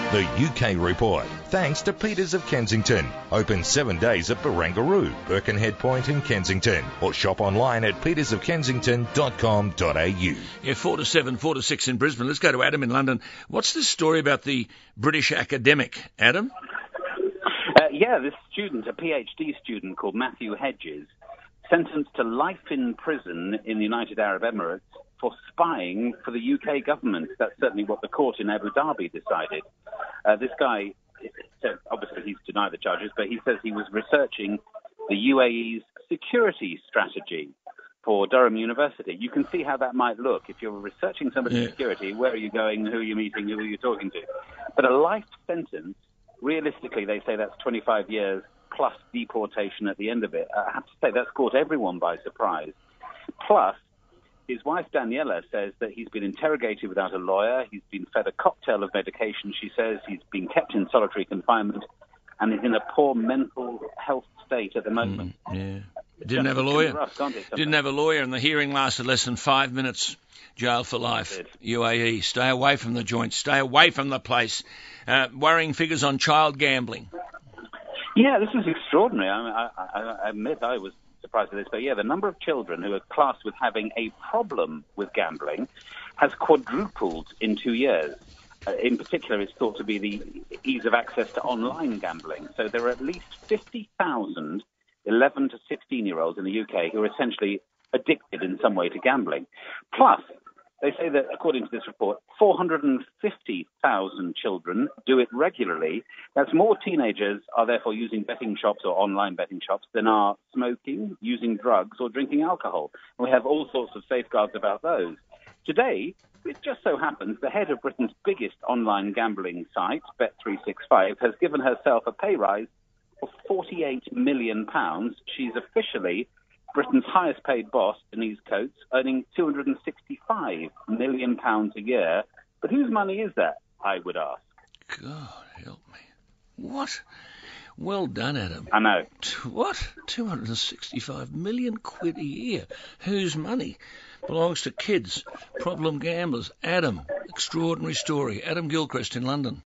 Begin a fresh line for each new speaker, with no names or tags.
The UK Report, thanks to Peters of Kensington. Open 7 days at Barangaroo, Birkenhead Point in Kensington, or shop online at petersofkensington.com.au.
Yeah, 4 to 7, 4 to 6 in Brisbane. Let's go to Adam in London. What's this story about the British academic, Adam?
This student, a PhD student called Matthew Hedges, sentenced to life in prison in the United Arab Emirates for spying for the UK government. That's certainly what the court in Abu Dhabi decided. This guy, obviously he's denied the charges, but he says he was researching the UAE's security strategy for Durham University. You can see how that might look. If you're researching somebody's security, where are you going, who are you meeting, who are you talking to? But a life sentence, realistically, they say that's 25 years plus deportation at the end of it. I have to say that's caught everyone by surprise. Plus, his wife, Daniela, says that he's been interrogated without a lawyer. He's been fed a cocktail of medication, she says. He's been kept in solitary confinement and is in a poor mental health state at the moment.
Didn't have a lawyer. Didn't have a lawyer, and the hearing lasted less than 5 minutes. Jail for life. UAE. Stay away from the joint. Stay away from the place. Worrying figures on child gambling.
Yeah, this is extraordinary. I admit I was surprised at this, but the number of children who are classed with having a problem with gambling has quadrupled in 2 years. In particular, it's thought to be the ease of access to online gambling. So there are at least 50,000 11 to 16-year-olds in the UK who are essentially addicted in some way to gambling. Plus, they say that, according to this report, 450,000 children do it regularly. That's more teenagers are therefore using betting shops or online betting shops than are smoking, using drugs, or drinking alcohol. And we have all sorts of safeguards about those. Today, it just so happens the head of Britain's biggest online gambling site, Bet365, has given herself a pay rise of £48 million. She's officially Britain's highest paid boss, Denise Coates, earning £265 million a year. But whose money is that, I would ask?
God help me. What? Well done, Adam.
I know.
What? 265 million quid a year. Whose money? Belongs to kids, problem gamblers. Adam, extraordinary story. Adam Gilchrist in London.